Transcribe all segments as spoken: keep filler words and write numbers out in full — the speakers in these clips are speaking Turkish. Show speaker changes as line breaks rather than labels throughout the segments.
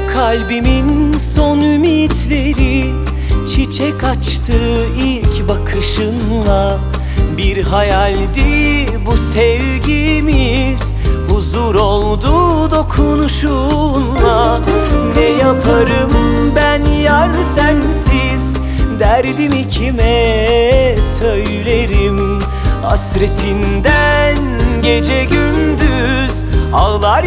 Kalbimin son ümitleri çiçek açtı ilk bakışınla. Bir hayaldi bu sevgimiz, huzur oldu dokunuşunla. Ne yaparım ben yar sensiz, derdimi kime söylerim? Hasretinden gece gündüz ağlar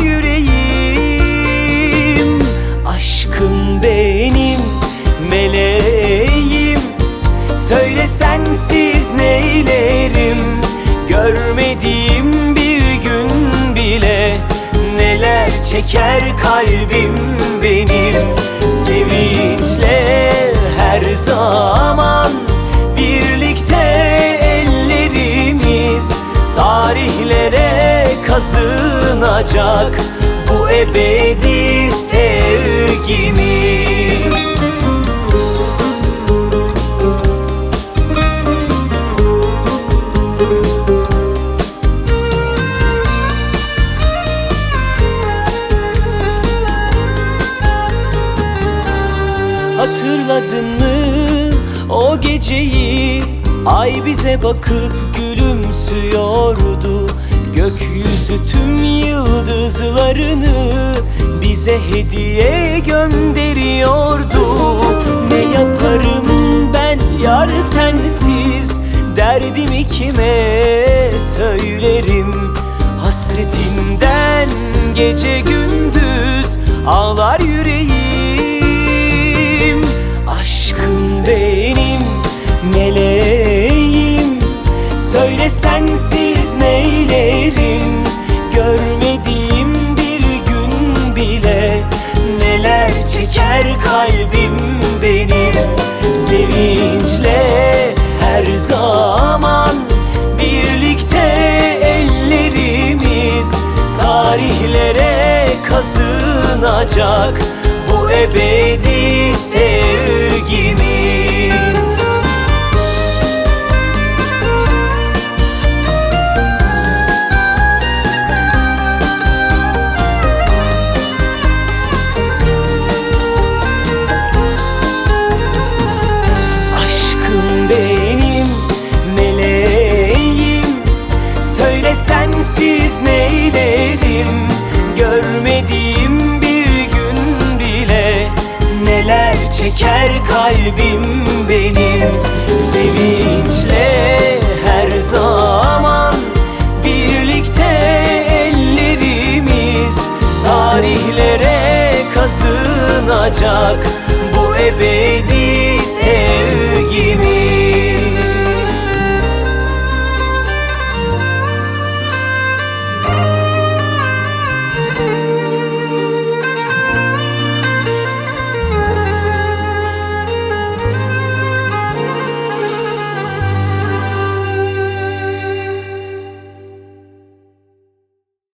yüreğim. Aşkım benim, meleğim, söyle sensiz neylerim? Görmediğim bir gün bile neler çeker kalbim benim. Sevinçle her zaman birlikte ellerimiz, tarihlere kazınacak bu ebedi sevgimiz. Hatırladın mı o geceyi? Ay bize bakıp gülümsüyordu. Gökyüzü tüm yıldızlarını bize hediye gönderiyordu. Ne yaparım ben yar sensiz, derdimi kime söylerim? Hasretinden gece gündüz ağlar yüreğim. Aşkım benim, meleğim, söyle sensiz neylerim? Görmediğim bir gün bile neler çeker kalbim benim. Sevinçle her zaman birlikte ellerimiz, tarihlere kazınacak bu ebedi sevgimiz. Aşkım benim, meleğim, söyle sensiz neylerim? Görmediğim bir gün bile neler çeker kalbim benim. Sevinçle her zaman birlikte ellerimiz, tarihlere kazınacak